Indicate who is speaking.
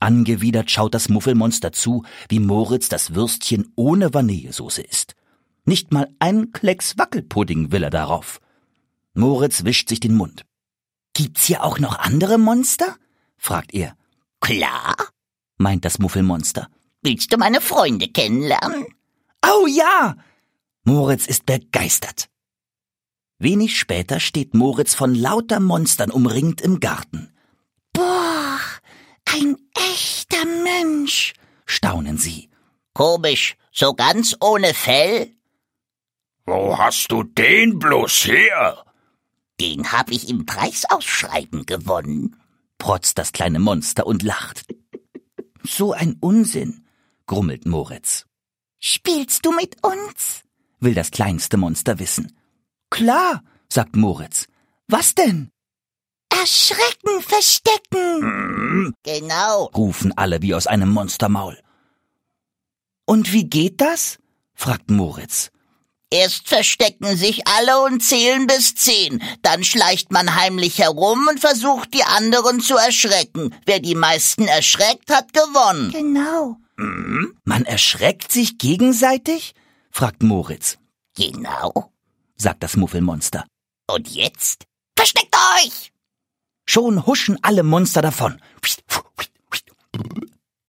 Speaker 1: Angewidert schaut das Muffelmonster zu, wie Moritz das Würstchen ohne Vanillesoße isst. Nicht mal ein Klecks Wackelpudding will er darauf. Moritz wischt sich den Mund. »Gibt's hier auch noch andere Monster?« fragt er.
Speaker 2: »Klar«,
Speaker 1: meint das Muffelmonster.
Speaker 2: »Willst du meine Freunde kennenlernen?«
Speaker 1: »Oh ja!« Moritz ist begeistert. Wenig später steht Moritz von lauter Monstern umringt im Garten.
Speaker 3: »Boah, ein echter Mensch«, staunen sie.
Speaker 2: »Komisch, so ganz ohne Fell?«
Speaker 4: »Wo hast du den bloß her?«
Speaker 2: »Den hab ich im Preisausschreiben gewonnen«,
Speaker 1: protzt das kleine Monster und lacht. »So ein Unsinn«, grummelt Moritz.
Speaker 3: »Spielst du mit uns?«
Speaker 1: will das kleinste Monster wissen. »Klar«, sagt Moritz. »Was denn?«
Speaker 3: »Erschrecken, verstecken.«
Speaker 2: »Genau«,
Speaker 1: rufen alle wie aus einem Monstermaul. »Und wie geht das?« fragt Moritz.
Speaker 2: »Erst verstecken sich alle und zählen bis 10. Dann schleicht man heimlich herum und versucht, die anderen zu erschrecken. Wer die meisten erschreckt, hat gewonnen.«
Speaker 3: »Genau.«
Speaker 1: »Man erschreckt sich gegenseitig?« fragt Moritz.
Speaker 2: »Genau«,
Speaker 1: sagt das Muffelmonster.
Speaker 2: »Und jetzt versteckt euch!«
Speaker 1: Schon huschen alle Monster davon.